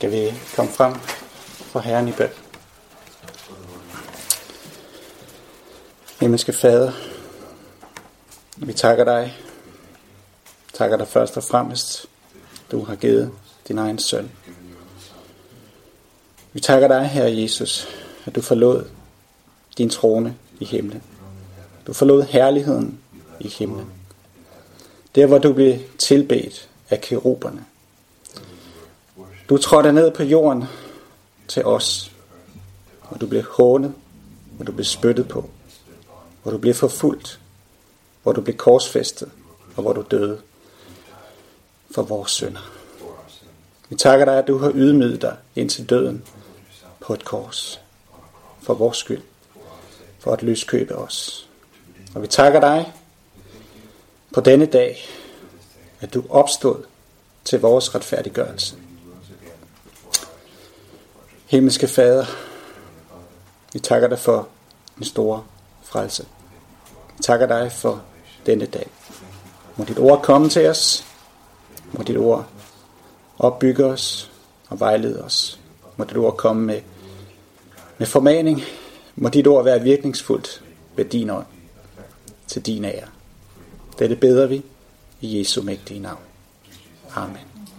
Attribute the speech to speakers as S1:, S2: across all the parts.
S1: Skal vi komme frem for Herren i bøn. Himmelske Fader, vi takker dig. Takker dig først og fremmest, du har givet din egen søn. Vi takker dig, Herre Jesus, at du forlod din trone i himlen. Du forlod herligheden i himlen. Der, hvor du blev tilbedt af keruberne. Du trådte ned på jorden til os, hvor du blev hånet, hvor du blev spyttet på, hvor du blev forfulgt, hvor du blev korsfæstet, og hvor du døde for vores synder. Vi takker dig, at du har ydmyget dig indtil døden på et kors, for vores skyld, for at løskøbe os. Og vi takker dig på denne dag, at du opstod til vores retfærdiggørelse. Himmelske Fader, vi takker dig for en stor frelse. Vi takker dig for denne dag. Må dit ord komme til os. Må dit ord opbygge os og vejlede os. Må dit ord komme med formaning. Må dit ord være virkningsfuldt ved din ånd til din ære. Dette beder vi i Jesu mægtige navn. Amen.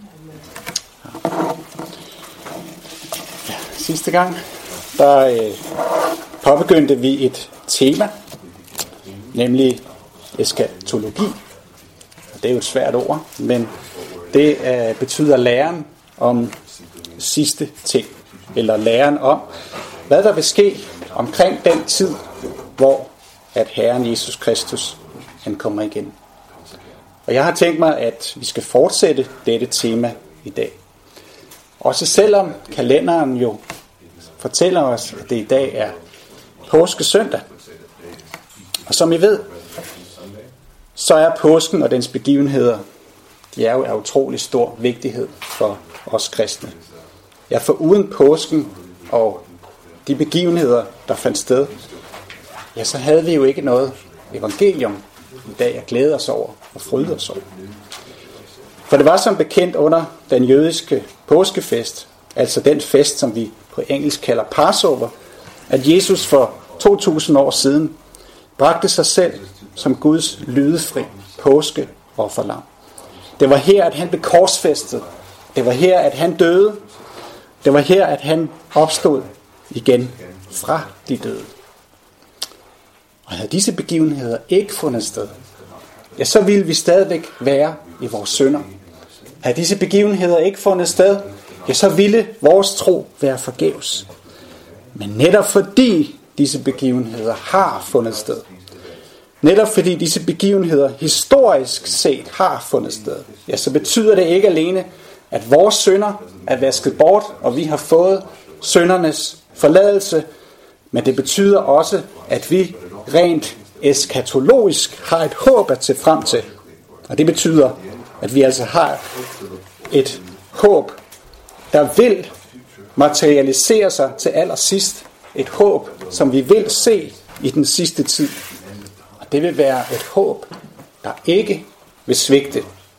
S1: Ja, sidste gang, der påbegyndte vi et tema, nemlig eskatologi. Det er jo et svært ord, men det betyder læren om sidste ting, eller læren om, hvad der vil ske omkring den tid, hvor at Herren Jesus Kristus han kommer igen. Og jeg har tænkt mig, at vi skal fortsætte dette tema i dag. Også selvom kalenderen jo fortæller os, at det i dag er påskesøndag. Og som I ved, så er påsken og dens begivenheder, de er jo af utrolig stor vigtighed for os kristne. Ja, for uden påsken og de begivenheder, der fandt sted, ja, så havde vi jo ikke noget evangelium i dag at glæde os over og fryde os over. For det var som bekendt under den jødiske påskefest, altså den fest, som vi på engelsk kalder Passover, at Jesus for 2000 år siden bragte sig selv som Guds lydefri påskeofferlam. Det var her, at han blev korsfæstet. Det var her, at han døde. Det var her, at han opstod igen fra de døde. Og havde disse begivenheder ikke fundet sted, ja, så ville vi stadigvæk være i vores synder. Havde disse begivenheder ikke fundet sted, ja, så ville vores tro være forgæves. Men netop fordi disse begivenheder har fundet sted, netop fordi disse begivenheder historisk set har fundet sted, ja, så betyder det ikke alene, at vores synder er vasket bort, og vi har fået syndernes forladelse, men det betyder også, at vi rent eskatologisk har et håb at se frem til. Og det betyder, at vi altså har et håb, der vil materialisere sig til allersidst. Et håb, som vi vil se i den sidste tid. Og det vil være et håb, der ikke vil svigte.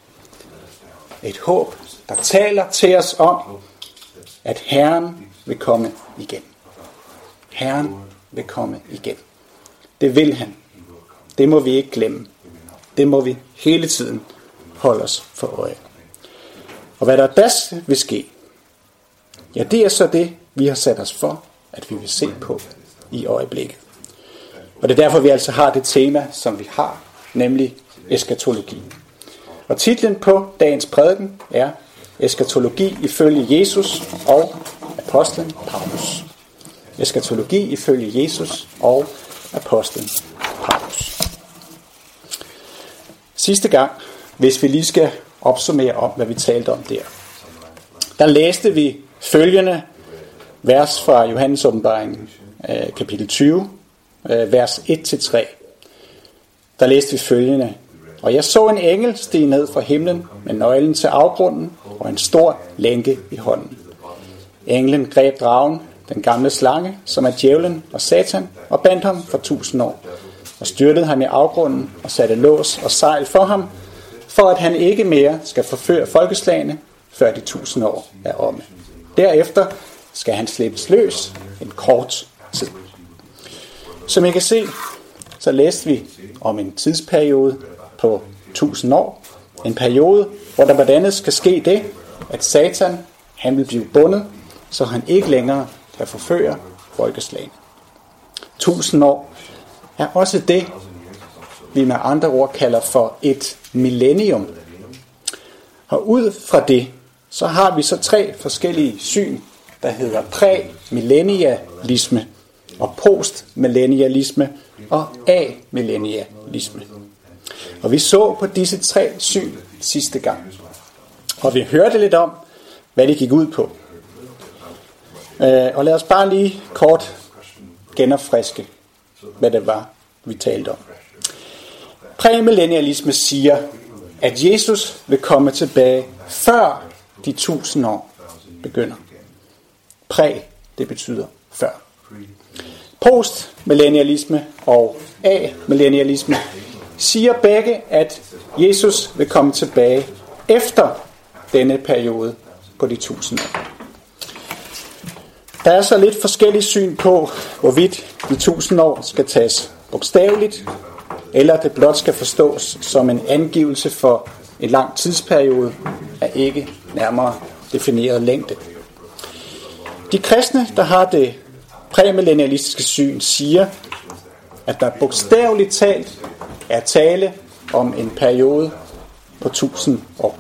S1: Et håb, der taler til os om, at Herren vil komme igen. Herren vil komme igen. Det vil han. Det må vi ikke glemme. Det må vi hele tiden holde os for øje. Og hvad der da vil ske, ja, det er så det, vi har sat os for, at vi vil se på i øjeblikket. Og det er derfor, vi altså har det tema, som vi har, nemlig eskatologi. Og titlen på dagens prædiken er Eskatologi ifølge Jesus og apostlen Paulus. Eskatologi ifølge Jesus og apostlen Paulus. Sidste gang, hvis vi lige skal opsummere om, hvad vi talte om der læste vi følgende vers fra Johannes åbenbaring, kapitel 20, vers 1-3. Der læste vi følgende: Og jeg så en engel stige ned fra himlen med nøglen til afgrunden og en stor lænke i hånden. Englen greb dragen, den gamle slange, som er djævlen og satan, og bandt ham for 1000 år, og styrtede ham i afgrunden og satte lås og sejl for ham, for at han ikke mere skal forføre folkeslagene, før de 1000 år er omme. Derefter skal han slippes løs en kort tid. Som I kan se, så læste vi om en tidsperiode på 1000 år. En periode, hvor der blandt andet skal ske det, at Satan han vil blive bundet, så han ikke længere kan forføre folkeslagene. 1000 år er også det, vi med andre ord kalder for et millennium. Og ud fra det, så har vi så 3 forskellige syn, der hedder præmillennialisme og postmillennialisme og amillennialisme. Og vi så på disse 3 syn sidste gang. Og vi hørte lidt om, hvad det gik ud på. Og lad os bare lige kort genopfriske, hvad det var, vi talte om. Præmillennialisme siger, at Jesus vil komme tilbage før de 1000 år begynder. Præ, det betyder før. Postmillennialisme og amillennialisme siger begge, at Jesus vil komme tilbage efter denne periode på de 1000 år. Der er så lidt forskellige syn på, hvorvidt de 1000 år skal tages bogstaveligt, eller det blot skal forstås som en angivelse for en lang tidsperiode af ikke nærmere defineret længde. De kristne, der har det præmillennialistiske syn, siger, at der bogstaveligt talt er tale om en periode på 1000 år.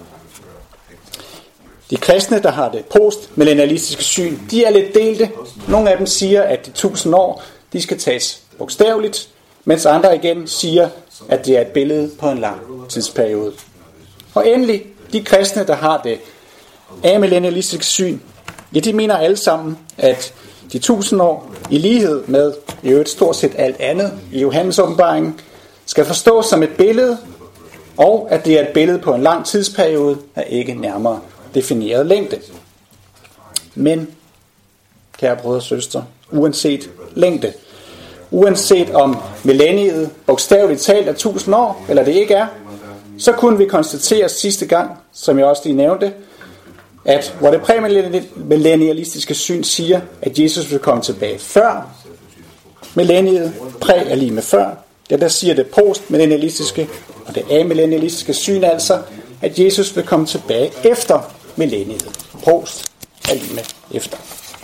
S1: De kristne, der har det postmillennialistiske syn, de er lidt delte. Nogle af dem siger, at de 1000 år, de skal tages bogstaveligt, mens andre igen siger, at det er et billede på en lang tidsperiode. Og endelig, de kristne, der har det amillennialistiske syn, ja, de mener alle sammen, at de 1000 år, i lighed med i øvrigt stort set alt andet i Johannes åbenbaringen, skal forstås som et billede, og at det er et billede på en lang tidsperiode af ikke nærmere defineret længde. Men, kære brødre og søstre, uanset længde, uanset om millenniet bogstaveligt talt er 1000 år, eller det ikke er, så kunne vi konstatere sidste gang, som jeg også lige nævnte, at hvor det præmillennialistiske syn siger, at Jesus vil komme tilbage før millenniet, præ er lige med før, ja, der siger det postmillennialistiske og det amillennialistiske syn altså, at Jesus vil komme tilbage efter millenniet. Post er lige med efter.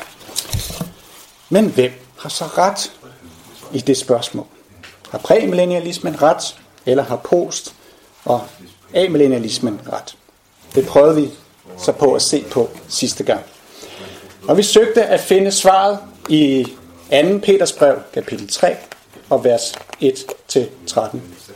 S1: Men hvem har så ret i det spørgsmål? Har præmillennialismen ret, eller har post og amillennialismen ret? Det prøvede vi så på at se på sidste gang. Og vi søgte at finde svaret i 2. Peters brev, kapitel 3, og vers 1-13.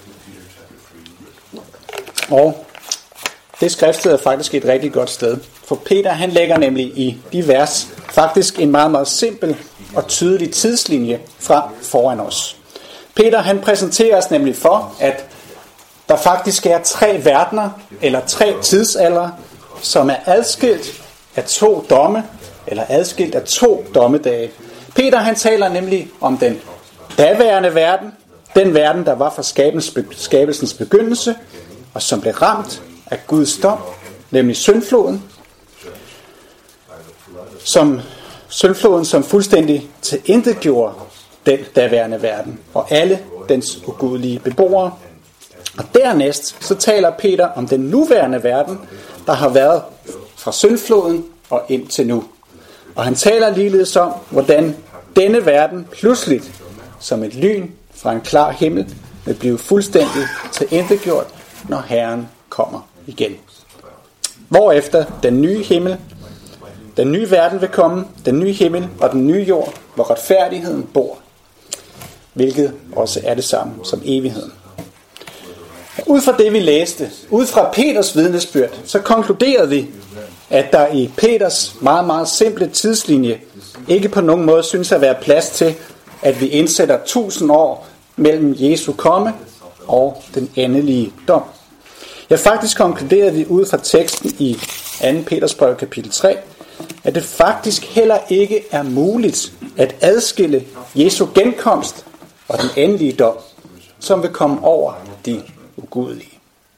S1: Og det skriftsted er faktisk et rigtig godt sted. For Peter, han lægger nemlig i de vers faktisk en meget, meget simpel og tydelig tidslinje frem foran os. Peter, han præsenterer os nemlig for, at der faktisk er 3 verdener, eller 3 tidsaldre, som er adskilt af 2 domme, eller adskilt af 2 dommedage. Peter, han taler nemlig om den daværende verden, den verden, der var fra skabelsens begyndelse, og som blev ramt af Guds dom, nemlig syndfloden, som fuldstændig tilintetgjorde den daværende verden, og alle dens ugudelige beboere. Og dernæst så taler Peter om den nuværende verden, der har været fra syndfloden og indtil nu. Og han taler ligeledes om, hvordan denne verden pludseligt, som et lyn fra en klar himmel, vil blive fuldstændig tilintetgjort, når Herren kommer igen. Hvorefter den nye himmel, den nye verden vil komme, den nye himmel og den nye jord, hvor retfærdigheden bor, hvilket også er det samme som evigheden. Ud fra det vi læste, ud fra Peters vidnesbyrd, så konkluderede vi, at der i Peters meget, meget simple tidslinje ikke på nogen måde synes at være plads til, at vi indsætter 1000 år mellem Jesu komme og den endelige dom. Ja, faktisk konkluderede vi ud fra teksten i 2. Peters brev kapitel 3, at det faktisk heller ikke er muligt at adskille Jesu genkomst og den endelige dom, som vil komme over de ugudelige.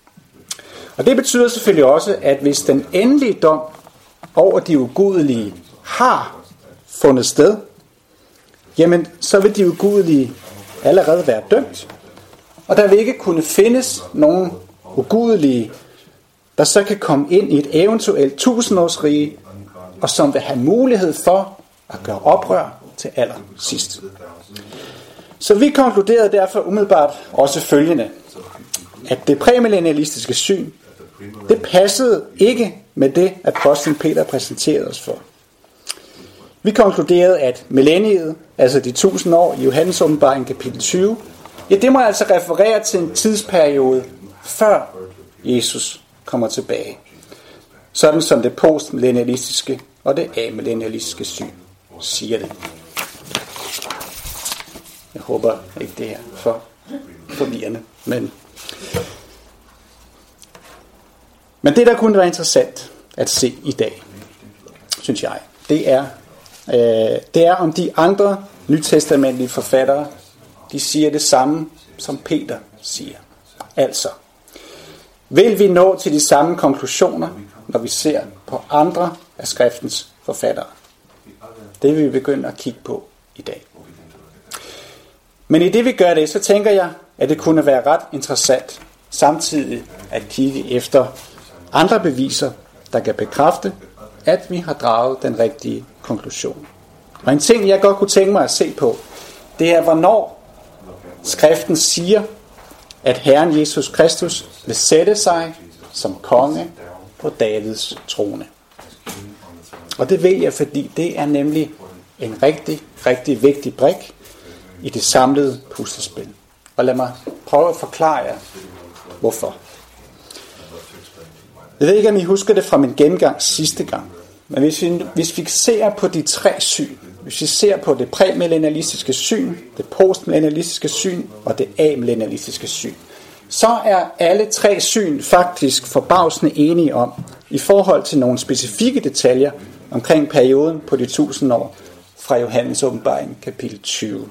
S1: Og det betyder selvfølgelig også, at hvis den endelige dom over de ugudelige har fundet sted, jamen så vil de ugudelige allerede være dømt. Og der vil ikke kunne findes nogen ugudelige, der så kan komme ind i et eventuelt tusindårsrige, og som vil have mulighed for at gøre oprør til allersidst. Så vi konkluderede derfor umiddelbart også følgende, at det præmillennialistiske syn, det passede ikke med det, apostlen Peter præsenterede os for. Vi konkluderede, at millenniet, altså de 1000 år i Johannes åbenbaring kapitel 20, ja, det må altså referere til en tidsperiode før Jesus kommer tilbage. Sådan som det postmillennialistiske og det amillennialistiske syn siger det. Jeg håber ikke det er for forvirrende, men det der kunne være interessant at se i dag, synes jeg, det er om de andre nytestamentlige forfattere, de siger det samme som Peter siger. Altså, vil vi nå til de samme konklusioner, når vi ser på andre af skriftens forfattere? Det vil vi begynde at kigge på i dag. Men i det vi gør det, så tænker jeg, at det kunne være ret interessant samtidig at kigge efter andre beviser, der kan bekræfte, at vi har draget den rigtige konklusion. Og en ting, jeg godt kunne tænke mig at se på, det er, hvornår skriften siger, at Herren Jesus Kristus vil sætte sig som konge på Davids trone. Og det vil jeg, fordi det er nemlig en rigtig, rigtig vigtig brik i det samlede puslespil. Og lad mig prøve at forklare jer, hvorfor. Jeg ved ikke, om I husker det fra min gennemgang sidste gang. Men hvis vi ser på de tre syn, hvis vi ser på det præmillennialistiske syn, det postmillennialistiske syn og det amillennialistiske syn, så er alle tre syn faktisk forbavsende enige om, i forhold til nogle specifikke detaljer omkring perioden på de 1000 år fra Johannes åbenbaring kapitel 20.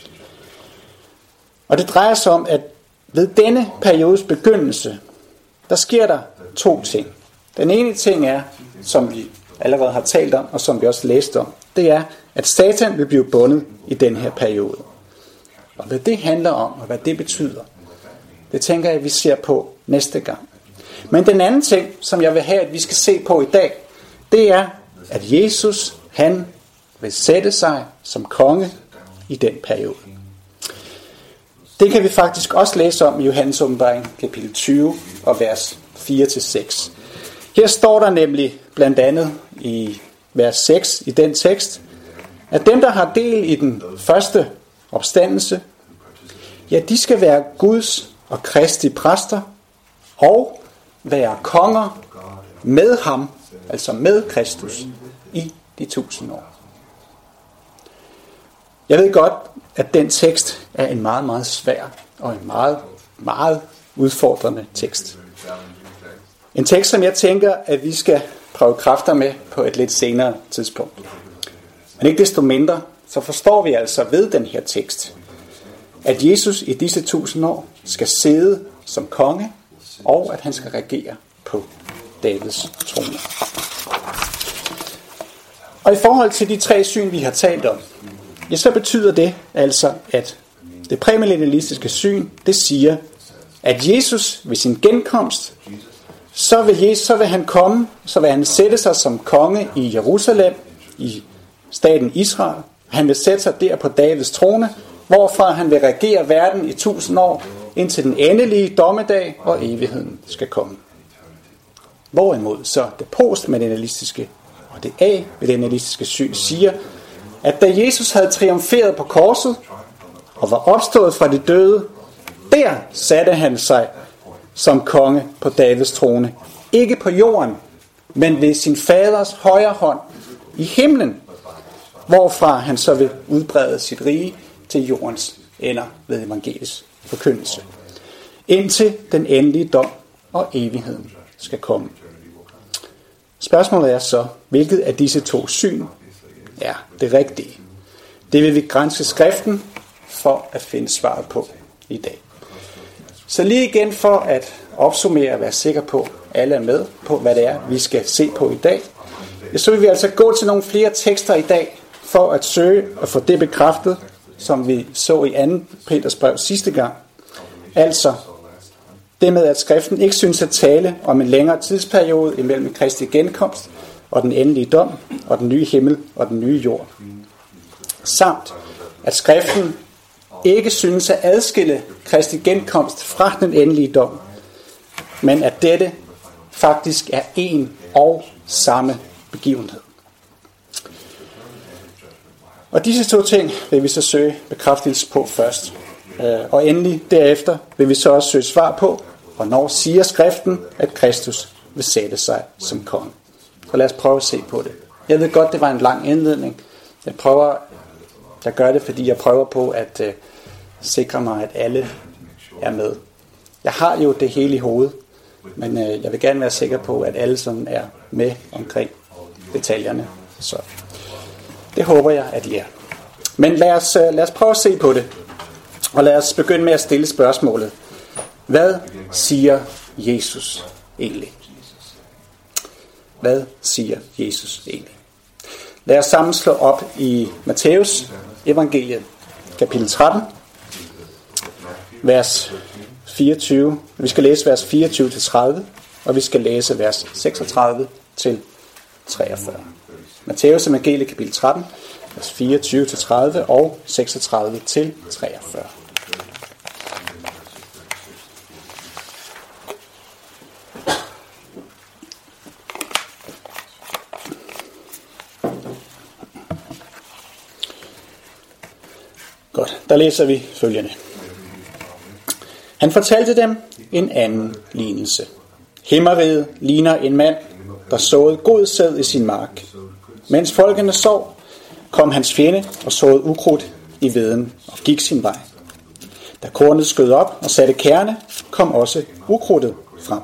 S1: Og det drejer sig om, at ved denne periodes begyndelse, der sker der to ting. Den ene ting er, som vi allerede har talt om, og som vi også læste om, det er, at Satan vil blive bundet i den her periode. Og hvad det handler om, og hvad det betyder, det tænker jeg, at vi ser på næste gang. Men den anden ting, som jeg vil have, at vi skal se på i dag, det er, at Jesus, han vil sætte sig som konge i den periode. Det kan vi faktisk også læse om i Johannes åbenbaring kapitel 20 og vers 4-6. Her står der nemlig blandt andet i vers 6 i den tekst, at dem, der har del i den første opstandelse, ja, de skal være Guds og Kristi præster og være konger med ham, altså med Kristus, i de 1000 år. Jeg ved godt, at den tekst er en meget, meget svær og en meget, meget udfordrende tekst. En tekst, som jeg tænker, at vi skal prøve kræfter med på et lidt senere tidspunkt. Men ikke desto mindre, så forstår vi altså ved den her tekst, at Jesus i disse 1000 år skal sidde som konge, og at han skal regere på Davids trone. Og i forhold til de tre syn, vi har talt om, ja, så betyder det altså, at det præmillennialistiske syn, det siger, at Jesus ved sin genkomst, så vil han komme, så vil han sætte sig som konge i Jerusalem, i staten Israel. Han vil sætte sig der på Davids trone, hvorfra han vil regere verden i 1000 år, indtil den endelige dommedag og evigheden skal komme. Hvorimod så det postmillennialistiske og det amillennialistiske syn siger, at da Jesus havde triumferet på korset og var opstået fra de døde, der satte han sig som konge på Davids trone. Ikke på jorden, men ved sin faders højre hånd i himlen, hvorfra han så vil udbrede sit rige til jordens ender ved evangeliets forkyndelse, indtil den endelige dom og evigheden skal komme. Spørgsmålet er så, hvilket af disse to syn er det rigtige? Det vil vi granske skriften for at finde svaret på i dag. Så lige igen for at opsummere og være sikker på, at alle er med på, hvad det er, vi skal se på i dag. Så vil vi altså gå til nogle flere tekster i dag, for at søge at få det bekræftet, som vi så i 2. Peters brev sidste gang. Altså, det med, at skriften ikke synes at tale om en længere tidsperiode imellem Kristi genkomst og den endelige dom, og den nye himmel og den nye jord. Samt, at skriften ikke synes at adskille Kristi genkomst fra den endelige dom, men at dette faktisk er en og samme begivenhed. Og disse to ting vil vi så søge bekræftelse på først. Og endelig derefter vil vi så også søge svar på, hvornår siger skriften, at Kristus vil sætte sig som konge. Så lad os prøve at se på det. Jeg ved godt, det var en lang indledning. Jeg gør det, fordi jeg prøver på at sikre mig, at alle er med. Jeg har jo det hele i hovedet, men jeg vil gerne være sikker på, at alle sådan er med omkring detaljerne. Så det håber jeg, at I er. Men lad os prøve at se på det. Og lad os begynde med at stille spørgsmålet. Hvad siger Jesus egentlig? Hvad siger Jesus egentlig? Lad os sammen slå op i Matthæus evangeliet, kapitel 13, vers 24. Vi skal læse vers 24-30, og vi skal læse vers 36-43. Matthæus evangeliet, kapitel 13, vers 24-30 og 36-43. Godt, der læser vi følgende. Han fortalte dem en anden lignelse. Himmeriget ligner en mand, der såede god sæd i sin mark. Mens folkene sov, kom hans fjende og såede ukrudt i veden og gik sin vej. Da kornet skød op og satte kærne, kom også ukrudtet frem.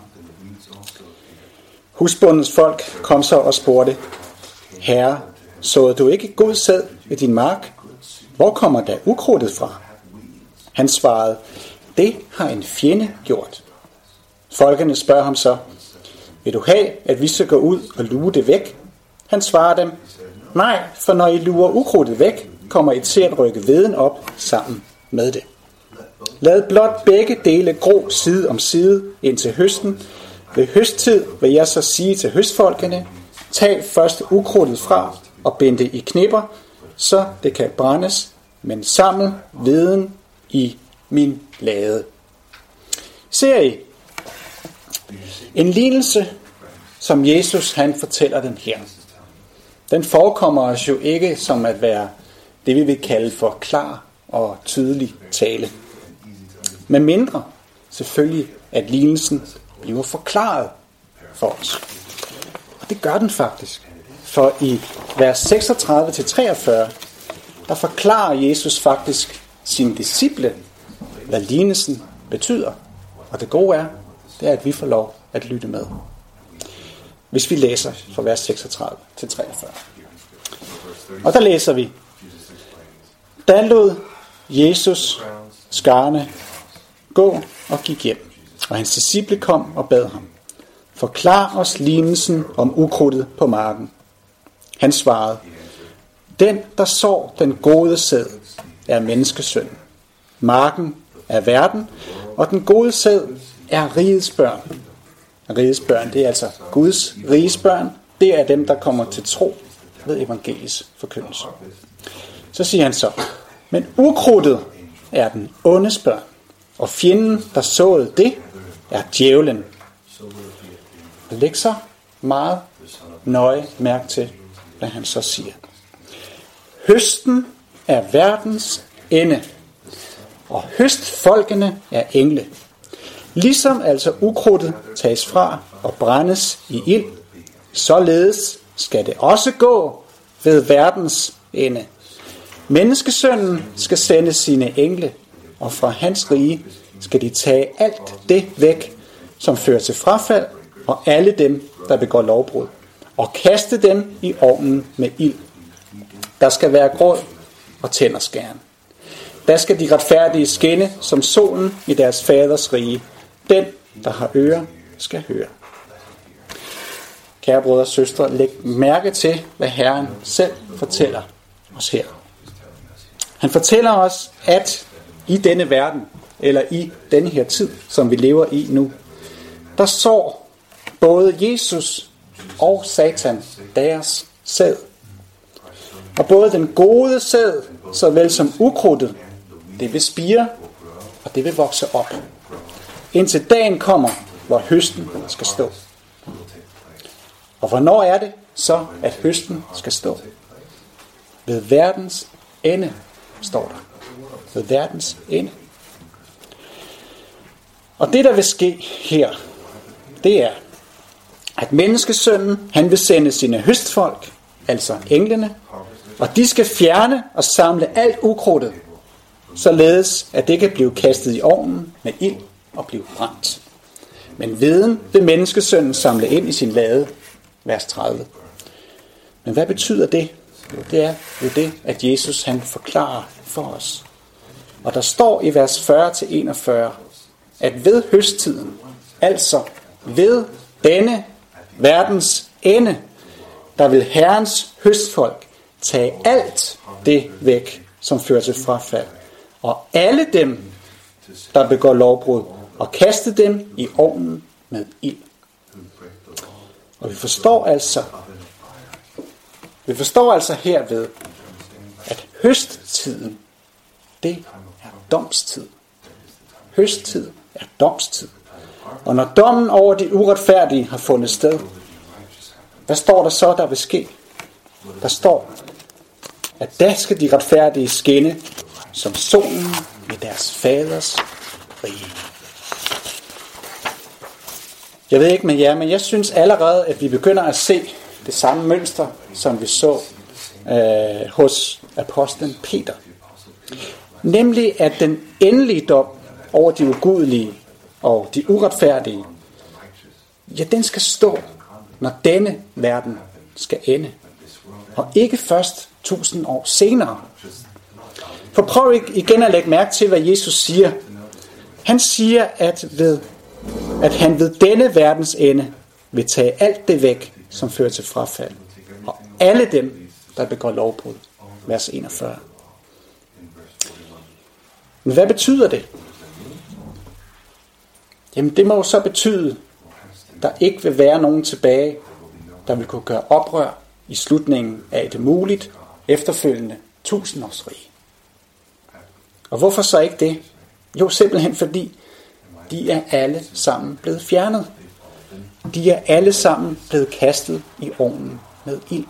S1: Husbondens folk kom så og spurgte, Herre, såede du ikke god sæd i din mark? Hvor kommer da ukrudtet fra? Han svarede, det har en fjende gjort. Folkene spørger ham så, vil du have, at vi skal gå ud og luge det væk? Han svarer dem, nej, for når I luger ukrudtet væk, kommer I til at rykke veden op sammen med det. Lad blot begge dele gro side om side indtil høsten. Ved høsttid vil jeg så sige til høstfolkene, tag først ukrudtet fra og bind det i knipper, så det kan brændes, men samle veden i min lade. Ser I? En lignelse, som Jesus han fortæller den her. Den forekommer os jo ikke som at være det, vi vil kalde for klar og tydelig tale. Med mindre selvfølgelig, at lignelsen bliver forklaret for os. Og det gør den faktisk. For i vers 36-43, der forklarer Jesus faktisk sine disciple, hvad lignelsen betyder. Og det gode er, det er, at vi får lov at lytte med. Hvis vi læser fra vers 36-43. Og der læser vi, da lod Jesus skarne gå og gik hjem, og hans disciple kom og bad ham, forklar os lignelsen om ukrudtet på marken. Han svarede, den der sår den gode sæd er menneskesøn. Marken er verden, og den gode sæd er rigets børn. Rigets børn, det er altså Guds riges børn. Det er dem, der kommer til tro ved evangeliets forkyndelse. Så siger han så, men ukrudtet er den ondes børn, og fjenden, der såede det, er djævlen. Læg så meget nøje mærke til, hvad han så siger. Høsten er verdens ende, og høstfolkene er engle. Ligesom altså ukrudtet tages fra og brændes i ild, således skal det også gå ved verdens ende. Menneskesønnen skal sende sine engle, og fra hans rige skal de tage alt det væk, som fører til frafald, og alle dem, der begår lovbrud, og kaste dem i ovnen med ild. Der skal være gråd og tænderskæren. Der skal de retfærdige skinne som solen i deres faders rige. Den, der har ører, skal høre. kære brødre og søstre, læg mærke til, hvad Herren selv fortæller os her. Han fortæller os, at i denne verden, eller i denne her tid, som vi lever i nu, der sår både Jesus og Satan deres sæd. Og både den gode sæd, såvel som ukrudtet, det vil spire, og det vil vokse op. Indtil dagen kommer, hvor høsten skal stå. Og hvornår er det så, at høsten skal stå? Ved verdens ende, står der. Ved verdens ende. Og det, der vil ske her, det er, at menneskesønnen, han vil sende sine høstfolk, altså englene, og de skal fjerne og samle alt ukrudtet, således at det kan blive kastet i ovnen med ild og blive brændt. Men viden vil menneskesønnen samle ind i sin lade, vers 30. Men hvad betyder det? Jo, det er jo det, at Jesus han forklarer for os. Og der står i vers 40-41, at ved høsttiden, altså ved denne verdens ende, der vil Herrens høstfolk tage alt det væk, som fører til frafald, og alle dem, der begår lovbrud, og kaste dem i ovnen med ild. Og vi forstår altså herved, at høsttiden, det er domstid. Høsttid er domstid. Og når dommen over de uretfærdige har fundet sted, hvad står der så, der vil ske? Der står, at der skal de retfærdige skinne som solen i deres faders rige. Jeg ved ikke med jer, men jeg synes allerede, at vi begynder at se det samme mønster, som vi så hos apostlen Peter. Nemlig, at den endelige dom over de ugudelige og de uretfærdige, ja, den skal stå, når denne verden skal ende. Og ikke først 1000 år senere. For prøv igen at lægge mærke til, hvad Jesus siger. Han siger, at han ved denne verdens ende vil tage alt det væk, som fører til frafald. Og alle dem, der begår lovbrud. Vers 41. Men hvad betyder det? Jamen det må jo så betyde, at der ikke vil være nogen tilbage, der vil kunne gøre oprør i slutningen af det muligt efterfølgende 1000-årsrige. Og hvorfor så ikke det? Jo, simpelthen fordi de er alle sammen blevet fjernet. De er alle sammen blevet kastet i ovnen med ild.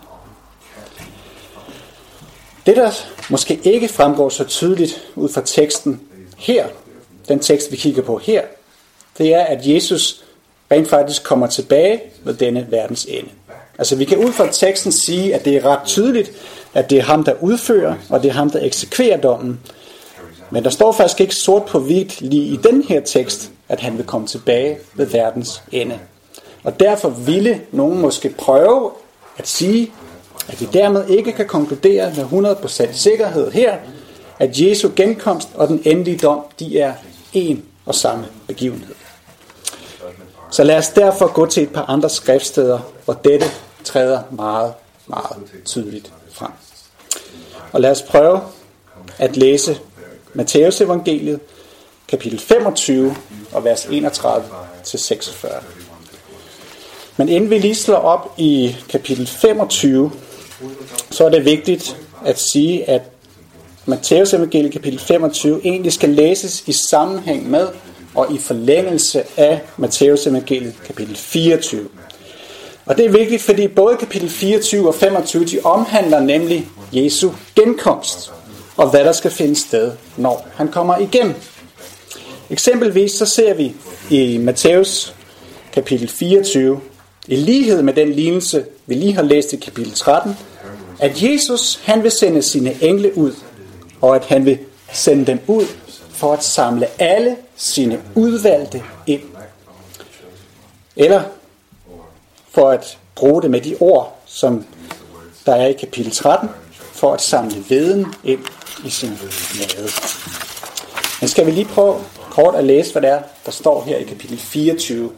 S1: Det, der måske ikke fremgår så tydeligt ud fra teksten her, den tekst vi kigger på her, det er, at Jesus rent faktisk kommer tilbage ved denne verdens ende. Altså vi kan ud fra teksten sige, at det er ret tydeligt, at det er ham, der udfører, og det er ham, der eksekverer dommen. Men der står faktisk ikke sort på hvidt lige i den her tekst, at han vil komme tilbage ved verdens ende. Og derfor ville nogen måske prøve at sige, at vi dermed ikke kan konkludere med 100% sikkerhed her, at Jesu genkomst og den endelige dom, de er en og samme begivenhed. Så lad os derfor gå til et par andre skriftsteder, hvor dette træder meget, meget tydeligt frem. Og lad os prøve at læse Matthæus evangeliet, kapitel 25 og vers 31-46. Men inden vi lige slår op i kapitel 25, så er det vigtigt at sige, at Matthæus evangeliet kapitel 25 egentlig skal læses i sammenhæng med og i forlængelse af Matthæus evangeliet kapitel 24. Og det er vigtigt, fordi både kapitel 24 og 25, de omhandler nemlig Jesu genkomst, og hvad der skal finde sted, når han kommer igen. Eksempelvis så ser vi i Matthæus kapitel 24, i lighed med den lignelse, vi lige har læst i kapitel 13, at Jesus, han vil sende sine engle ud, og at han vil sende dem ud for at samle alle sine udvalgte ind. Eller for at bruge det med de ord, som der er i kapitel 13, for at samle veden ind i sin lade. Men skal vi lige prøve kort at læse, hvad der står her i kapitel 24,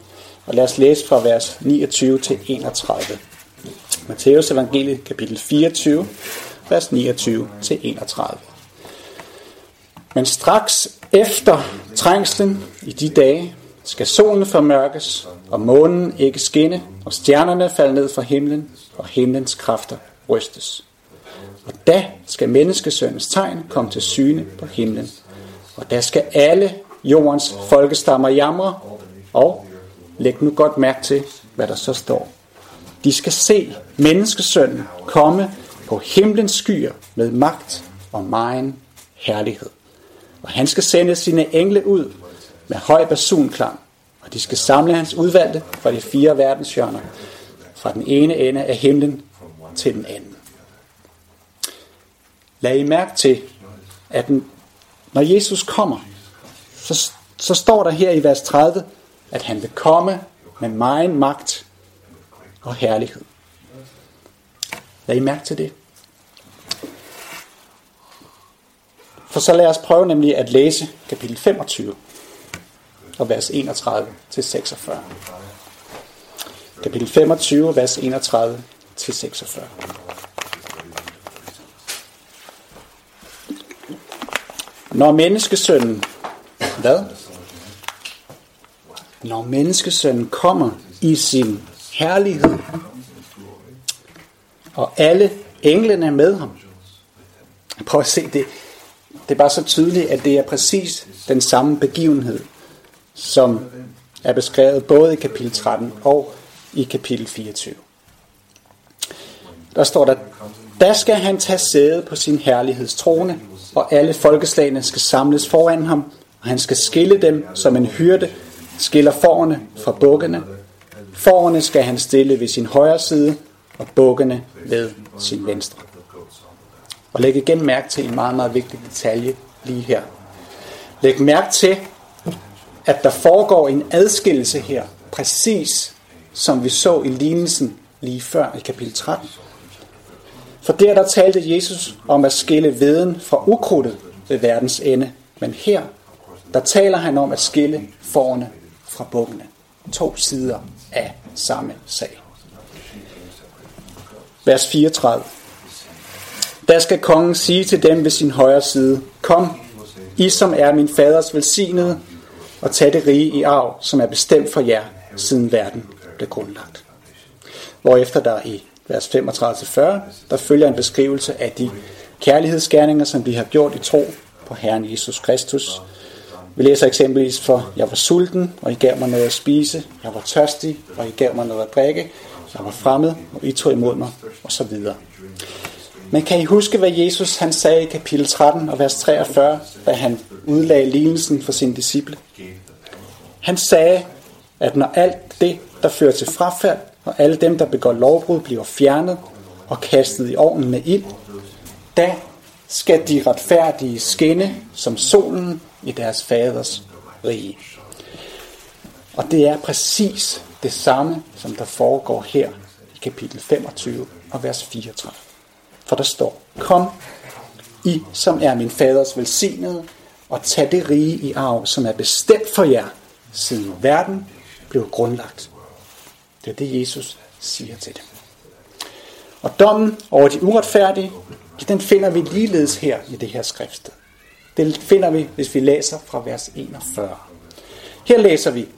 S1: Og lad os læse fra vers 29 til 31. Matteus evangeliet, kapitel 24, vers 29 til 31. Men straks efter trængslen i de dage, skal solen formørkes, og månen ikke skinne, og stjernerne falde ned fra himlen, og himlens kræfter rystes. Og da skal menneskesønnens tegn komme til syne på himlen, og der skal alle jordens folkestammer jamre, og læg nu godt mærke til, hvad der så står. De skal se menneskesønnen komme på himlens skyer med magt og megen herlighed. Og han skal sende sine engle ud med høj basunklang, og de skal samle hans udvalgte fra de 4 verdenshjørner, fra den ene ende af himlen til den anden. Lad I mærke til, at når Jesus kommer, så står der her i vers 30, at han vil komme med megen magt og herlighed. Lad I mærke til det. For så lad os prøve nemlig at læse kapitel 25 og vers 31 til 46. Kapitel 25, vers 31 til 46. Når menneskesønnen, hvad? Når menneskesønnen kommer i sin herlighed, og alle englene med ham. Prøv at se det. Det er bare så tydeligt, at det er præcis den samme begivenhed, som er beskrevet både i kapitel 13 og i kapitel 24. Der står der, der skal han tage sæde på sin herlighedstrone, og alle folkeslagene skal samles foran ham, og han skal skille dem, som en hyrde skiller fårene fra bukkene. Fårene skal han stille ved sin højre side, og bukkene ved sin venstre. Og læg igen mærke til en meget, meget vigtig detalje lige her. Læg mærke til, at der foregår en adskillelse her, præcis som vi så i lignelsen lige før i kapitel 13. For der talte Jesus om at skille hveden fra ukrudtet ved verdens ende. Men her, der taler han om at skille fårene fra bukkene. 2 sider af samme sag. Vers 34. Der skal kongen sige til dem ved sin højre side, kom, I som er min faders velsignede, og tag det rige i arv, som er bestemt for jer, siden verden blev grundlagt. Hvorefter der i vers 35-40, der følger en beskrivelse af de kærlighedsgerninger, som de har gjort i tro på Herren Jesus Kristus. Vi læser eksempelvis for, jeg var sulten, og I gav mig noget at spise. Jeg var tørstig, og I gav mig noget at drikke. Jeg var fremmed, og I tog imod mig, og så videre. Men kan I huske, hvad Jesus han sagde i kapitel 13 og vers 43, da han udlagde lignelsen for sine disciple? Han sagde, at når alt det, der fører til frafald, og alle dem, der begår lovbrud, bliver fjernet og kastet i ovnen med ild, da skal de retfærdige skinne som solen i deres faders rige. Og det er præcis det samme, som der foregår her i kapitel 25 og vers 34. For der står, kom, I som er min faders velsignede, og tag det rige i arv, som er bestemt for jer, siden verden blev grundlagt. Det er det, Jesus siger til dem. Og dommen over de uretfærdige, den finder vi ligeledes her i det her skriftsted. Den finder vi, hvis vi læser fra vers 41. Her læser vi,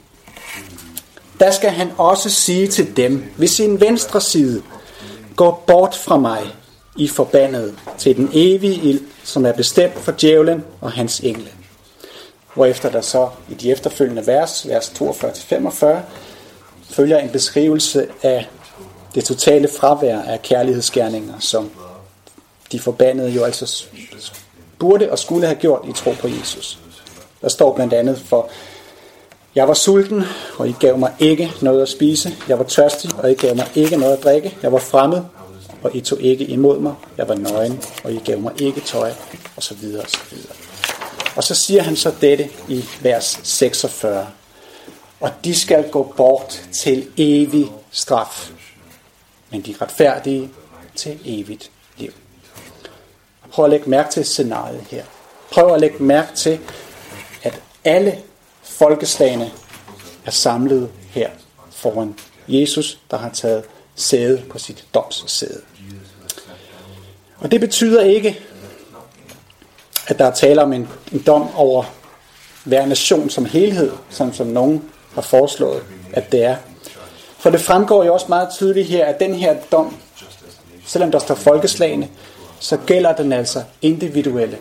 S1: der skal han også sige til dem ved sin venstre side, gå bort fra mig, I forbandede, til den evige ild, som er bestemt for djævlen og hans engle. Hvorefter der så i de efterfølgende vers 42-45, følger en beskrivelse af det totale fravær af kærlighedsgerninger, som de forbandede jo altså burde og skulle have gjort i tro på Jesus. Der står blandt andet for, jeg var sulten, og I gav mig ikke noget at spise. Jeg var tørstig, og I gav mig ikke noget at drikke. Jeg var fremmed, og I tog ikke imod mig. Jeg var nøgen, og I gav mig ikke tøj, og så videre, og så videre. Og så siger han så dette i vers 46. Og de skal gå bort til evig straf, men de retfærdige til evigt liv. Prøv at lægge mærke til scenariet her. Prøv at lægge mærke til, at alle folkeslagene er samlet her foran Jesus, der har taget sæde på sit domssæde. Og det betyder ikke, at der er tale om en dom over hver nation som helhed, som nogen har foreslået, at det er. For det fremgår jo også meget tydeligt her, at den her dom, selvom der står folkeslagene, så gælder den altså individuelle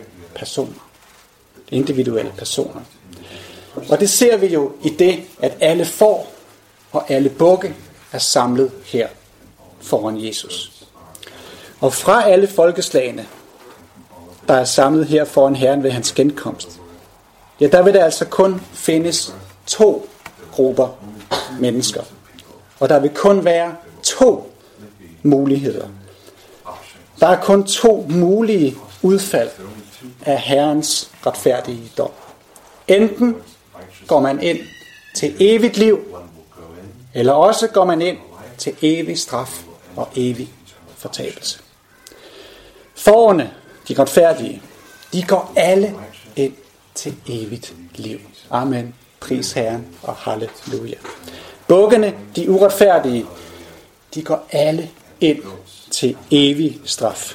S1: personer. Og det ser vi jo i det, at alle får og alle bukke er samlet her foran Jesus. Og fra alle folkeslagene, der er samlet her foran Herren ved hans genkomst, ja, der vil der altså kun findes 2 grupper mennesker. Og der vil kun være 2 muligheder. Der er kun 2 mulige udfald af Herrens retfærdige dom. Enten går man ind til evigt liv, eller også går man ind til evig straf og evig fortabelse. Fårene, de retfærdige, de går alle ind til evigt liv. Amen. Pris Herren og halleluja. Bukkene, de uretfærdige, de går alle ind til evig straf.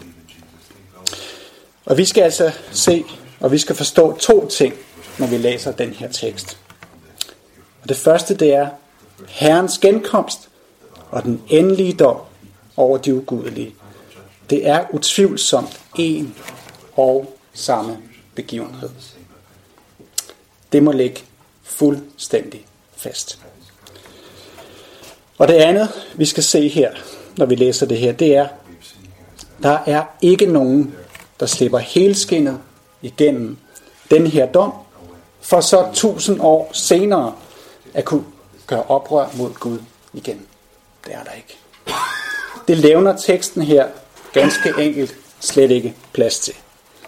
S1: Og vi skal altså se, og vi skal forstå 2 ting, når vi læser den her tekst. Og det første, det er Herrens genkomst og den endelige dom over de ugudelige. Det er utvivlsomt en og samme begivenhed. Det må ligge fuldstændig fast. Og det andet, vi skal se her, når vi læser det her, det er, der er ikke nogen, der slipper helskindet igennem den her dom, for så 1000 år senere at kunne gøre oprør mod Gud igen. Det er der ikke. Det levner teksten her ganske enkelt slet ikke plads til.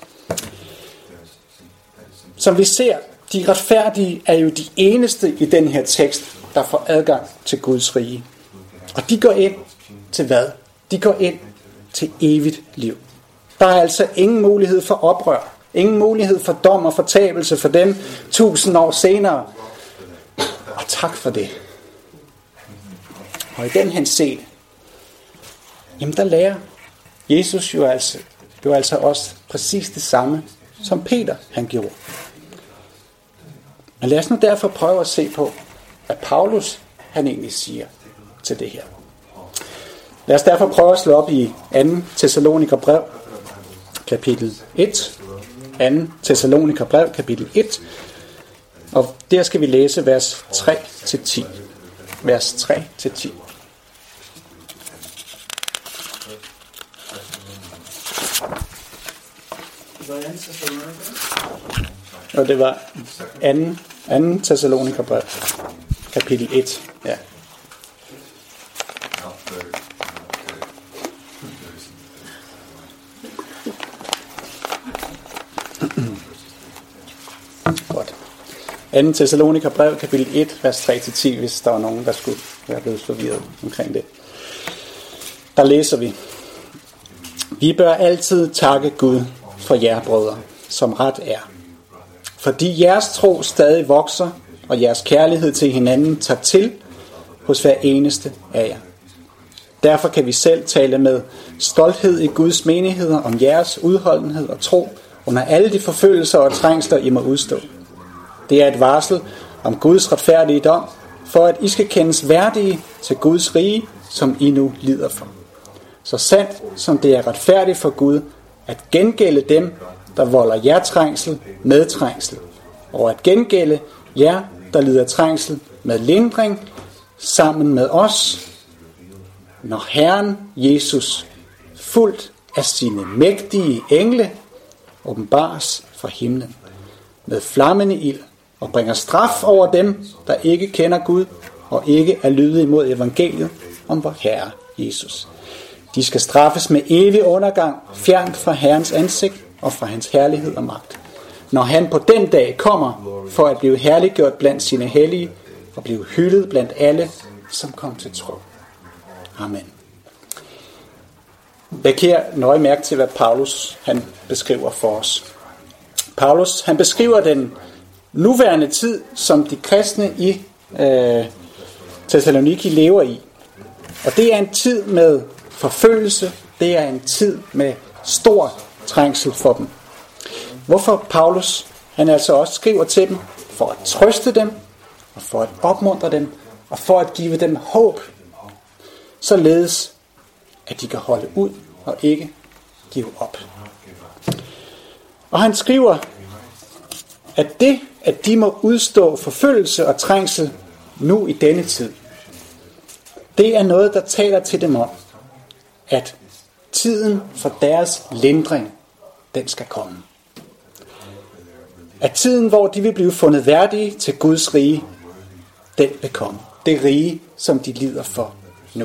S1: Som vi ser, de retfærdige er jo de eneste i den her tekst, der får adgang til Guds rige. Og de går ind til hvad? De går ind til evigt liv. Der er altså ingen mulighed for oprør. Ingen mulighed for dom og fortabelse for dem 1000 år senere. Og tak for det. Og i den henseende, jamen der lærer Jesus jo altså også præcis det samme, som Peter han gjorde. Men lad os nu derfor prøve at se på, hvad Paulus han egentlig siger til det her. Lad os derfor prøve at slå op i 2. Thessalonikerbrev, kapitel 1. 2. Thessalonikerbrev, kapitel 1. Og der skal vi læse vers 3-10. Vers 3-10. Og det var 2. Thessalonikerbrev, kapitel 1. Ja. Godt. 2. Thessalonikerbrev, kapitel 1, vers 3-10, hvis der var nogen, der skulle være blevet forvirret omkring det. Der læser vi: Vi bør altid takke Gud for jer, brødre, som ret er. Fordi jeres tro stadig vokser, og jeres kærlighed til hinanden tager til hos hver eneste af jer. Derfor kan vi selv tale med stolthed i Guds menigheder om jeres udholdenhed og tro under alle de forfølgelser og trængsler, I må udstå. Det er et varsel om Guds retfærdige dom, for at I skal kendes værdige til Guds rige, som I nu lider for. Så sandt som det er retfærdigt for Gud at gengælde dem, der volder jer trængsel med trængsel, og at gengælde jer, der lider trængsel med lindring, sammen med os, når Herren Jesus, fuldt af sine mægtige engle, åbenbares fra himlen med flammende ild og bringer straf over dem, der ikke kender Gud og ikke er lydige mod evangeliet om vor Herre Jesus. De skal straffes med evig undergang, fjernt fra Herrens ansigt og fra hans herlighed og magt, når han på den dag kommer for at blive herliggjort blandt sine hellige og blive hyldet blandt alle, som kom til tro. Amen. Læg her nøje mærke til, hvad Paulus han beskriver for os. Paulus han beskriver den nuværende tid, som de kristne i Thessaloniki lever i. Og det er en tid med forfølgelse, det er en tid med stor trængsel for dem. Hvorfor Paulus, han altså også skriver til dem, for at trøste dem, og for at opmuntre dem, og for at give dem håb, således at de kan holde ud og ikke give op. Og han skriver, at det, at de må udstå forfølgelse og trængsel nu i denne tid, det er noget, der taler til dem om, at tiden for deres lindring, den skal komme. At tiden, hvor de vil blive fundet værdige til Guds rige, den vil komme. Det rige, som de lider for nu.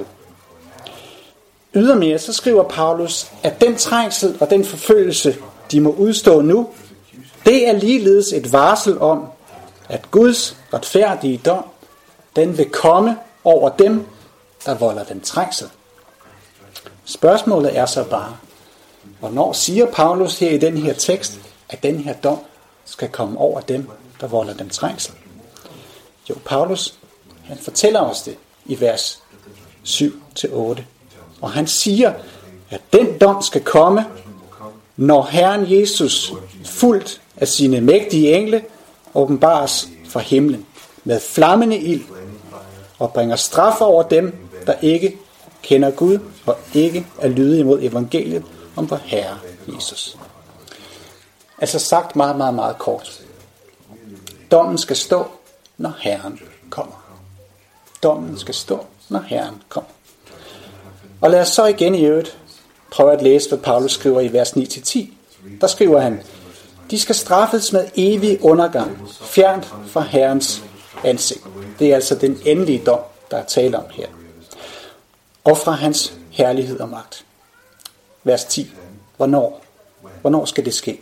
S1: Ydermere så skriver Paulus, at den trængsel og den forfølgelse, de må udstå nu, det er ligeledes et varsel om, at Guds retfærdige dom, den vil komme over dem, der volder den trængsel. Spørgsmålet er så bare, hvornår siger Paulus her i den her tekst, at den her dom skal komme over dem, der volder den trængsel? Jo, Paulus, han fortæller os det i vers 7-8. Og han siger, at den dom skal komme, når Herren Jesus, fuldt af sine mægtige engle, åbenbares fra himlen med flammende ild og bringer straf over dem, der ikke kender Gud og ikke er lydige imod evangeliet om vor Herre Jesus. Altså sagt meget, meget, meget kort. Dommen skal stå, når Herren kommer. Dommen skal stå, når Herren kommer. Og lad os så igen i øvrigt prøve at læse, hvad Paulus skriver i vers 9-10. Der skriver han, de skal straffes med evig undergang, fjernt fra Herrens ansigt. Det er altså den endelige dom, der er tale om her. Og fra hans herlighed og magt. Vers 10. Hvornår? Hvornår skal det ske?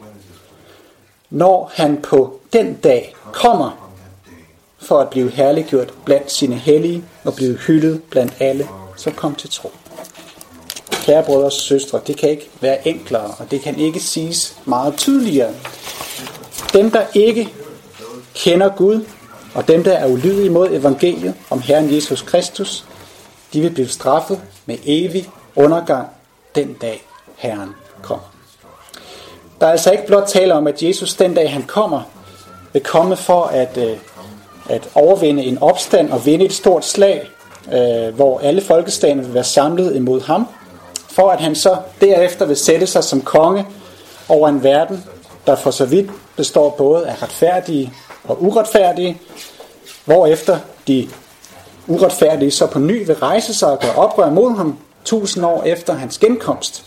S1: Når han på den dag kommer for at blive herliggjort blandt sine hellige og blive hyldet blandt alle, som kom til tro. Kære brødre og søstre, det kan ikke være enklere, og det kan ikke siges meget tydeligere. Dem, der ikke kender Gud, og dem, der er ulydige mod evangeliet om Herren Jesus Kristus, de vil blive straffet med evig undergang den dag Herren kommer. Der er altså ikke blot tale om, at Jesus den dag han kommer, vil komme for at overvinde en opstand og vinde et stort slag, hvor alle folkestagene vil være samlet imod ham, for at han så derefter vil sætte sig som konge over en verden, der for så vidt består både af retfærdige og uretfærdige, hvorefter de uretfærdige så på ny vil rejse sig og gøre oprør mod ham 1000 år efter hans genkomst.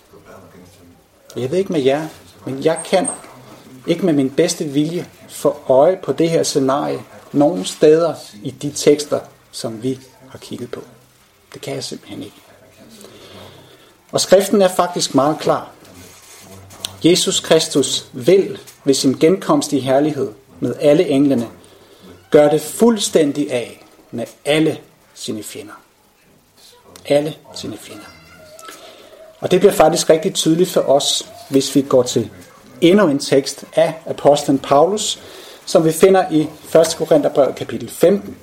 S1: Jeg ved ikke med jer, men jeg kan ikke med min bedste vilje få øje på det her scenarie nogen steder i de tekster, som vi har kigget på. Det kan jeg simpelthen ikke. Og skriften er faktisk meget klar. Jesus Kristus vil ved sin genkomst i herlighed med alle englene gøre det fuldstændig af med alle sine fjender. Alle sine fjender. Og det bliver faktisk rigtig tydeligt for os, hvis vi går til endnu en tekst af apostlen Paulus, som vi finder i 1. Korintherbrev kapitel 15.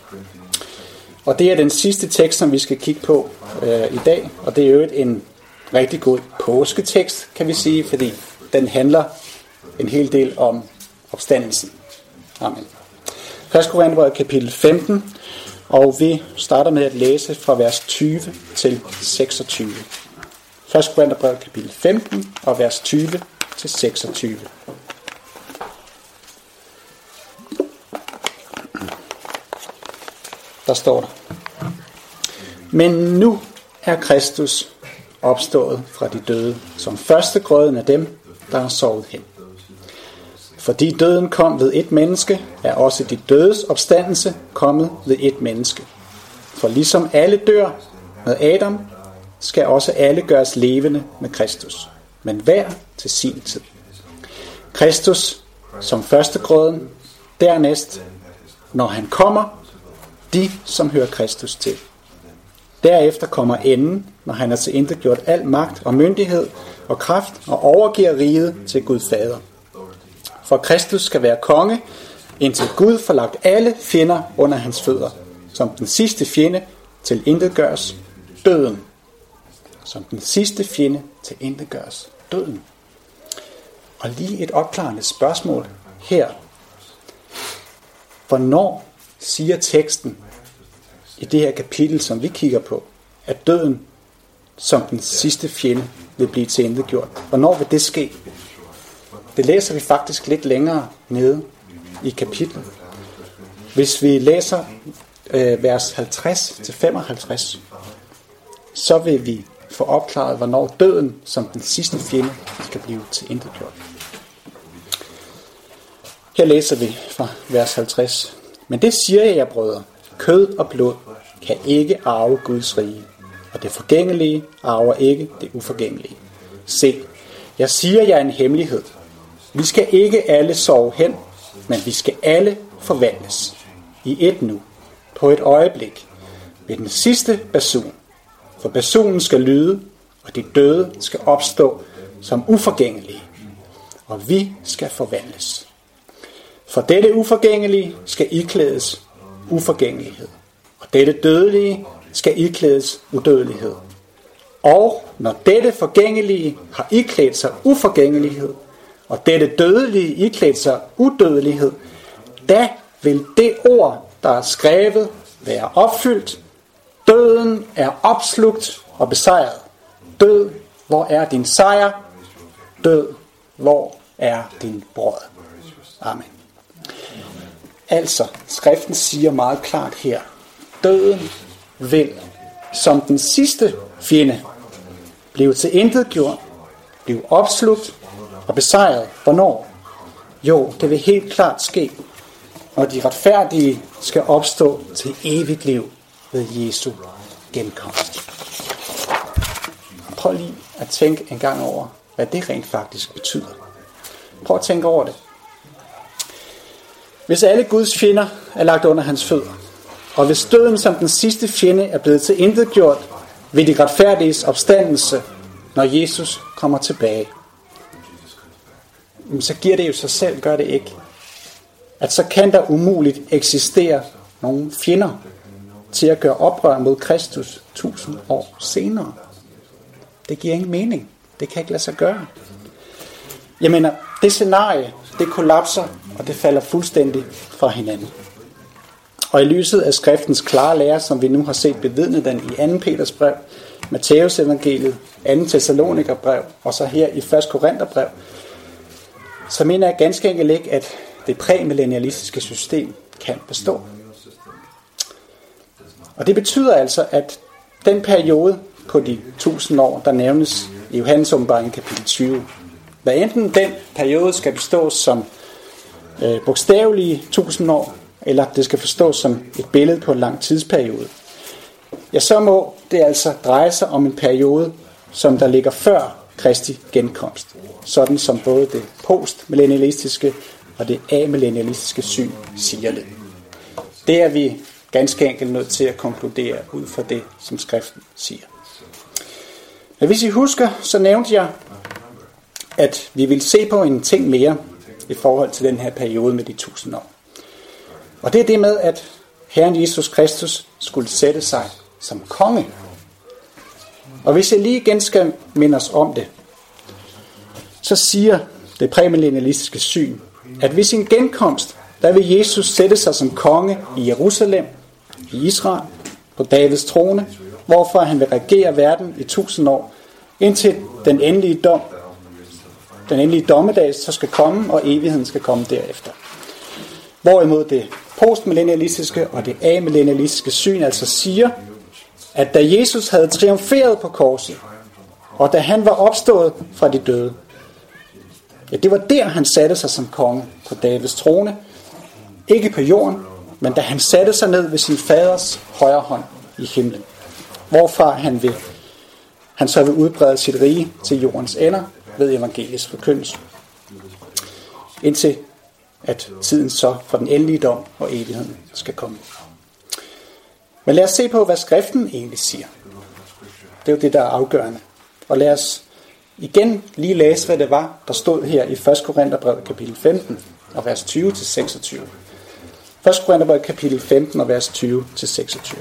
S1: Og det er den sidste tekst, som vi skal kigge på i dag, og det er jo en rigtig god påsketekst, kan vi sige, fordi den handler en hel del om opstandelsen. Amen. 1. Korintherbrev kapitel 15, og vi starter med at læse fra vers 20 til 26. 1. Korintherbrev kapitel 15 og vers 20 til 26. Der står der: Men nu er Kristus opstået fra de døde, som førstegrøden af dem, der er sovet hen. Fordi døden kom ved et menneske, er også de dødes opstandelse kommet ved et menneske. For ligesom alle dør med Adam, skal også alle gøres levende med Kristus, men hver til sin tid. Kristus som førstegrøden, dernæst, når han kommer, de som hører Kristus til. Derefter kommer enden, når han har tilintetgjort al magt og myndighed og kraft og overgiver riget til Gud Fader. For Kristus skal være konge, indtil Gud får lagt alle fjender under hans fødder. som den sidste fjende tilintetgøres døden. Som den sidste fjende tilintetgøres døden. Og lige et opklarende spørgsmål her. Hvornår siger teksten i det her kapitel, som vi kigger på, at døden som den sidste fjende vil blive tilintetgjort? Hvornår vil det ske? Det læser vi faktisk lidt længere nede i kapitlet. Hvis vi læser vers 50-55, så vil vi få opklaret, hvornår døden som den sidste fjende skal blive tilintetgjort. Her læser vi fra vers 50. Men det siger jeg, brødre, kød og blod kan ikke arve Guds rige, og det forgængelige arver ikke det uforgængelige. Se, jeg siger jer en hemmelighed. Vi skal ikke alle sove hen, men vi skal alle forvandles i et nu, på et øjeblik, ved den sidste basun. For basunen skal lyde, og de døde skal opstå som uforgængelige, og vi skal forvandles. For dette uforgængelige skal iklædes uforgængelighed, og dette dødelige skal iklædes udødelighed. Og når dette forgængelige har iklædt sig uforgængelighed, og dette dødelige iklædt sig udødelighed, da vil det ord, der er skrevet, være opfyldt. Døden er opslugt og besejret. Død, hvor er din sejr? Død, hvor er din brød? Amen. Altså, skriften siger meget klart her, døden vil som den sidste fjende blive tilintetgjort, blive opslugt og besejret. Hvornår? Jo, det vil helt klart ske, når de retfærdige skal opstå til evigt liv ved Jesu genkomst. Prøv lige at tænke en gang over, hvad det rent faktisk betyder. Prøv at tænke over det. Hvis alle Guds fjender er lagt under hans fødder, og hvis døden som den sidste fjende er blevet tilintetgjort ved de retfærdiges opstandelse, når Jesus kommer tilbage, så giver det jo sig selv, gør det ikke, at så kan der umuligt eksistere nogle fjender til at gøre oprør mod Kristus 1000 år senere. Det giver ingen mening. Det kan ikke lade sig gøre. Jeg mener, det scenarie, det kollapser, og det falder fuldstændig fra hinanden. Og i lyset af skriftens klare lære, som vi nu har set bevidnet den i 2. Peters brev, Matthæus evangeliet, 2. Thessaloniker brev, og så her i 1. Korinther brev, så mener jeg ganske enkelt ikke, at det præmillennialistiske system kan bestå. Og det betyder altså, at den periode på de 1000 år, der nævnes i Johannes åbenbaring kapitel 20, hvad enten den periode skal bestås som bogstavelige 1000 år, eller det skal forstås som et billede på en lang tidsperiode, ja, så må det altså dreje sig om en periode, som der ligger før Kristi genkomst. Sådan som både det postmillennialistiske og det amillennialistiske syn siger det. Det er vi ganske enkelt nødt til at konkludere ud fra det, som skriften siger. Men hvis I husker, så nævnte jeg, at vi vil se på en ting mere i forhold til den her periode med de 1000 år. Og det er det med, at Herren Jesus Kristus skulle sætte sig som konge. Og hvis jeg lige igen skal minde os om det, så siger det præmillennialistiske syn, at ved sin genkomst, der vil Jesus sætte sig som konge i Jerusalem, i Israel, på Davids trone, hvorfor han vil regere verden i 1000 år, indtil den endelige dommedag så skal komme, og evigheden skal komme derefter. Hvorimod det postmillennialistiske og det amillennialistiske syn altså siger, at da Jesus havde triumferet på korset, og da han var opstået fra de døde, ja, det var der, han satte sig som konge på Davids trone. Ikke på jorden, men da han satte sig ned ved sin faders højre hånd i himlen. Hvorfra han så vil udbrede sit rige til jordens ender ved evangeliets forkyndelse. Indtil at tiden så for den endelige dom og evigheden skal komme. Men lad os se på, hvad skriften egentlig siger. Det er jo det, der er afgørende. Og lad os igen lige læse, hvad det var, der stod her i 1. Korinther brev kapitel 15 og vers 20-26. 1. Korintherbrev kapitel 15 og vers 20-26.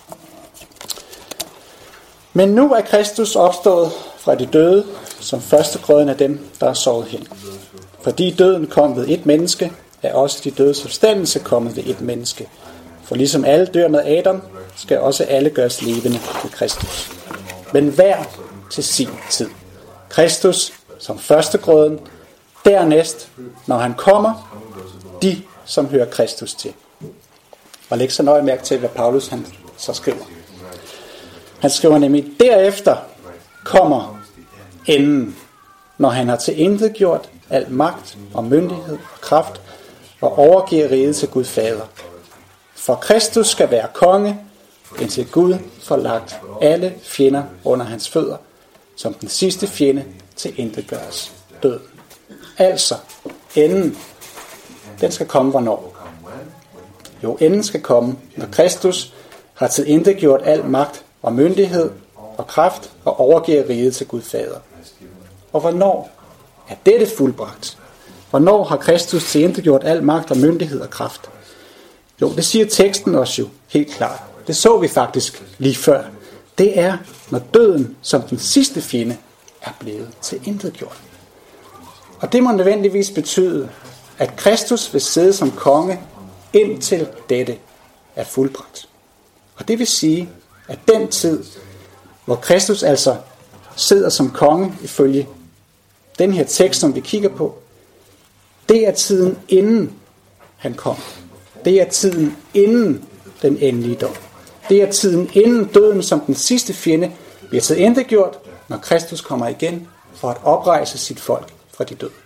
S1: Men nu er Kristus opstået fra de døde, som førstegrøden af dem, der er sovet hen. Fordi døden kom ved et menneske, er også de dødes opstandelse kommet ved et menneske. For ligesom alle dør med Adam, skal også alle gøres levende ved Kristus. Men hver til sin tid. Kristus som førstegrøden, dernæst, når han kommer, de, som hører Kristus til. Og læg så nøje mærke til, hvad Paulus han så skriver. Han skriver nemlig, derefter kommer enden, når han har tilintetgjort al magt og myndighed og kraft, og overgiver riget til Gud Fader. For Kristus skal være konge, indtil Gud får lagt alle fjender under hans fødder, som den sidste fjende tilintetgøres, døden. Altså, enden, den skal komme hvornår? Jo, enden skal komme, når Kristus har tilintetgjort al magt og myndighed og kraft og overgiver riget til Gud Fader. Og hvornår er dette fuldbragt? Hvornår har Kristus tilintetgjort al magt og myndighed og kraft? Jo, det siger teksten også jo helt klart. Det så vi faktisk lige før. Det er, når døden som den sidste fjende er blevet tilintetgjort. Og det må nødvendigvis betyde, at Kristus vil sidde som konge, indtil dette er fuldbragt. Og det vil sige, at den tid, hvor Kristus altså sidder som konge, ifølge den her tekst, som vi kigger på, det er tiden inden han kom. Det er tiden inden den endelige dom. Det er tiden inden døden som den sidste fjende bliver tilintetgjort, når Kristus kommer igen for at oprejse sit folk fra de døde.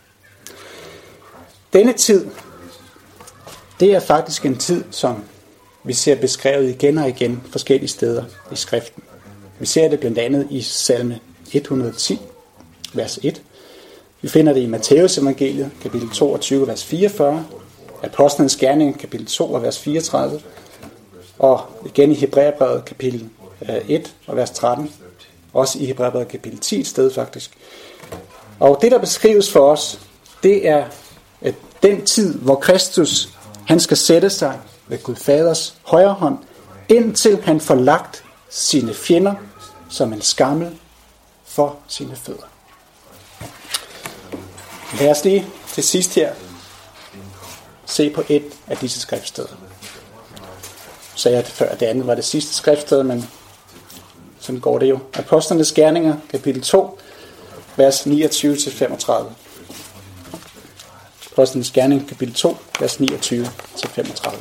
S1: Denne tid, det er faktisk en tid, som vi ser beskrevet igen og igen forskellige steder i skriften. Vi ser det blandt andet i salme 110, vers 1. Vi finder det i Matteus evangeliet, kapitel 22, vers 44. Apostlenes gerninger, kapitel 2, vers 34. Og igen i Hebræerbrevet, kapitel 1, vers 13. Også i Hebræerbrevet, kapitel 10 et sted faktisk. Og det, der beskrives for os, det er den tid, hvor Kristus han skal sætte sig ved Gud Faders højre hånd, indtil han får lagt sine fjender som en skammel for sine fødder. Lad os lige til sidst her se på et af disse skriftsteder. Så sagde jeg det før, at det andet var det sidste skriftsted, men sådan går det jo. Apostlenes gerninger, kapitel 2, vers 29-35. Apostlenes gerninger, kapitel 2, vers 29-35.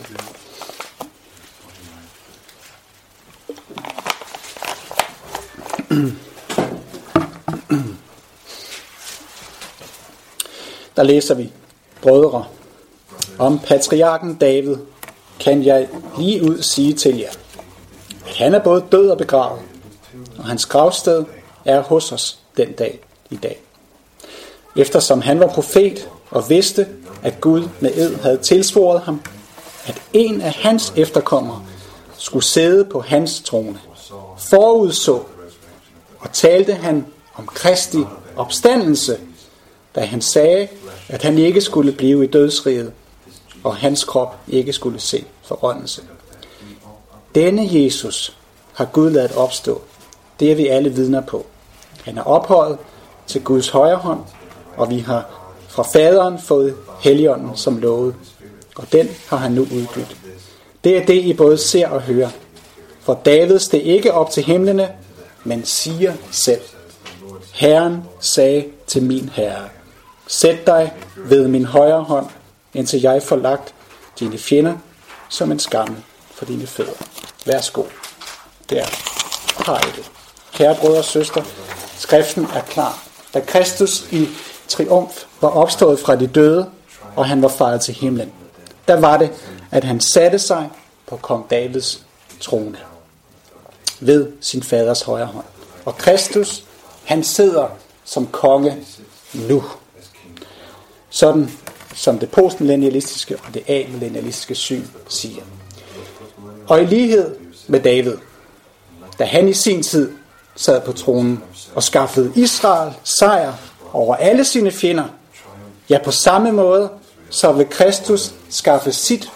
S1: Der læser vi, brødre, om patriarken David kan jeg lige ud sige til jer, at han er både død og begravet, og hans gravsted er hos os den dag i dag. Eftersom han var profet og vidste, at Gud med ed havde tilsvoret ham, at en af hans efterkommere skulle sidde på hans trone, forudså og talte han om Kristi opstandelse, da han sagde, at han ikke skulle blive i dødsriget, og hans krop ikke skulle se forrådnelse. Denne Jesus har Gud ladet opstå. Det er vi alle vidner på. Han er ophøjet til Guds højre hånd, og vi har fra faderen fået Helligånden som lovet, og den har han nu udgivet. Det er det, I både ser og hører. For David steg ikke op til himlene, men siger selv, Herren sagde til min Herre, sæt dig ved min højre hånd, indtil jeg får lagt dine fjender som en skammel for dine fødder. Værsgo. Der har I det. Kære brødre og søstre, skriften er klar. Da Kristus i triumf var opstået fra de døde, og han var faret til himlen, der var det, at han satte sig på kong Davids trone ved sin faders højre hånd. Og Kristus, han sidder som konge nu. Sådan som det postmillennialistiske og det amillennialistiske syn siger. Og i lighed med David, da han i sin tid sad på tronen og skaffede Israel sejr over alle sine fjender, ja, på samme måde, så vil Kristus skaffe sit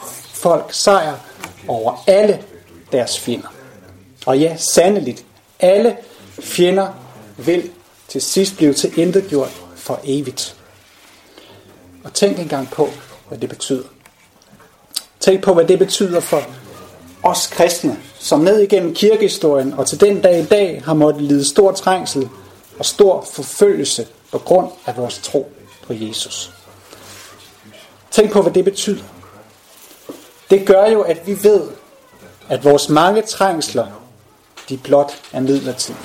S1: folk sejr over alle deres fjender. Og ja, sandeligt, alle fjender vil til sidst blive tilintetgjort for evigt. Og tænk engang på, hvad det betyder. Tænk på, hvad det betyder for os kristne, som ned igennem kirkehistorien og til den dag i dag har måttet lide stor trængsel og stor forfølgelse på grund af vores tro på Jesus. Tænk på, hvad det betyder. Det gør jo, at vi ved, at vores mange trængsler, de blot er midlertidige.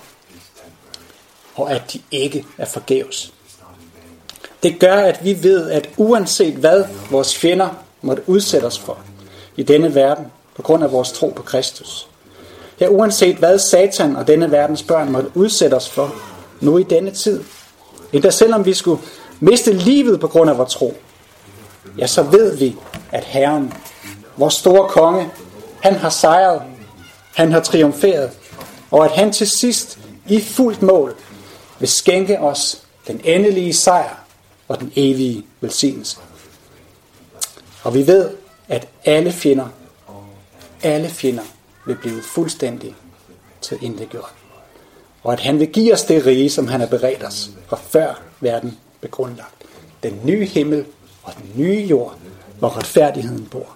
S1: Og at de ikke er forgæves. Det gør, at vi ved, at uanset hvad vores fjender måtte udsætte os for i denne verden, på grund af vores tro på Kristus. Ja, uanset hvad Satan og denne verdens børn måtte udsætte os for nu i denne tid. Endda selvom vi skulle miste livet på grund af vores tro. Ja, så ved vi, at Herren, vores store konge, han har sejret, han har triumferet, og at han til sidst i fuldt mål vil skænke os den endelige sejr og den evige velsignelse. Og vi ved, at alle fjender vil blive fuldstændig tilintetgjort. Og at han vil give os det rige, som han har beredt os fra før verden blev grundlagt. Den nye himmel og den nye jord, hvor retfærdigheden bor.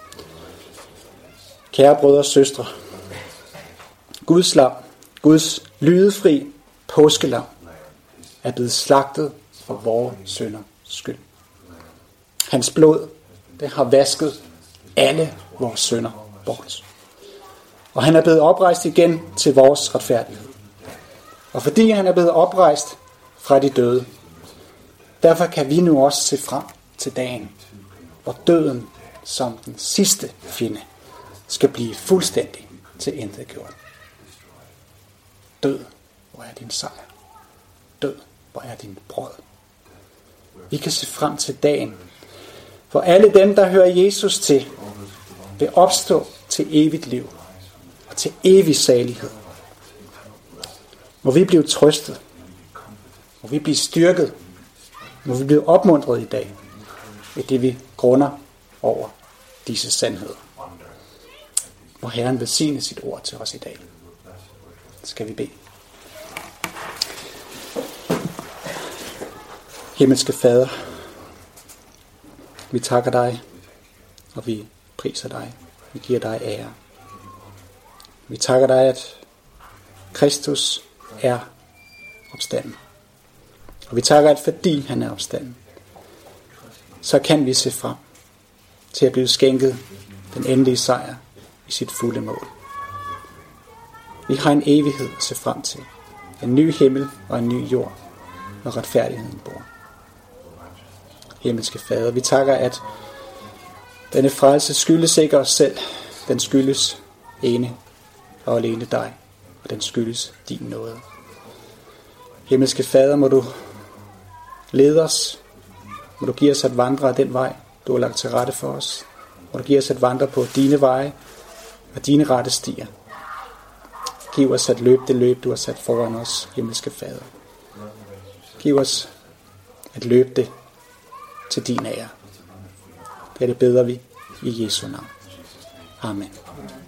S1: Kære brødre og søstre, Guds lam, Guds lydefri påskelam, er blevet slagtet for vores synders skyld. Hans blod, det har vasket alle vores synder bort. Og han er blevet oprejst igen til vores retfærdighed. Og fordi han er blevet oprejst fra de døde, derfor kan vi nu også se frem til dagen, hvor døden som den sidste fjende skal blive fuldstændig tilintetgjort. Død, hvor er din sejr? Død, hvor er din brød? Vi kan se frem til dagen, hvor alle dem, der hører Jesus til, vil opstå til evigt liv og til evig salighed. Må vi blive trøstet, må vi blive styrket, må vi blive opmuntret i dag, ved det vi grunder over disse sandheder. Må Herren velsigne sit ord til os i dag. Skal vi bede. Himmelske Fader, vi takker dig, og vi priser dig. Vi giver dig ære. Vi takker dig, at Kristus er opstanden. Og vi takker, at fordi han er opstanden, så kan vi se frem til at blive skænket den endelige sejr i sit fulde mål. Vi har en evighed at se frem til. En ny himmel og en ny jord, hvor retfærdigheden bor. Himmelske Fader, vi takker, at denne frelse skyldes ikke os selv. Den skyldes ene og alene dig, og den skyldes din nåde. Himmelske Fader, må du lede os. Må du give os at vandre af den vej, du har lagt til rette for os. Må du give os at vandre på dine veje og dine rette stier. Giv os at løbe det løb, du har sat foran os, himmelske Fader. Giv os at løbe det til din ære. Det beder vi i Jesu navn. Amen.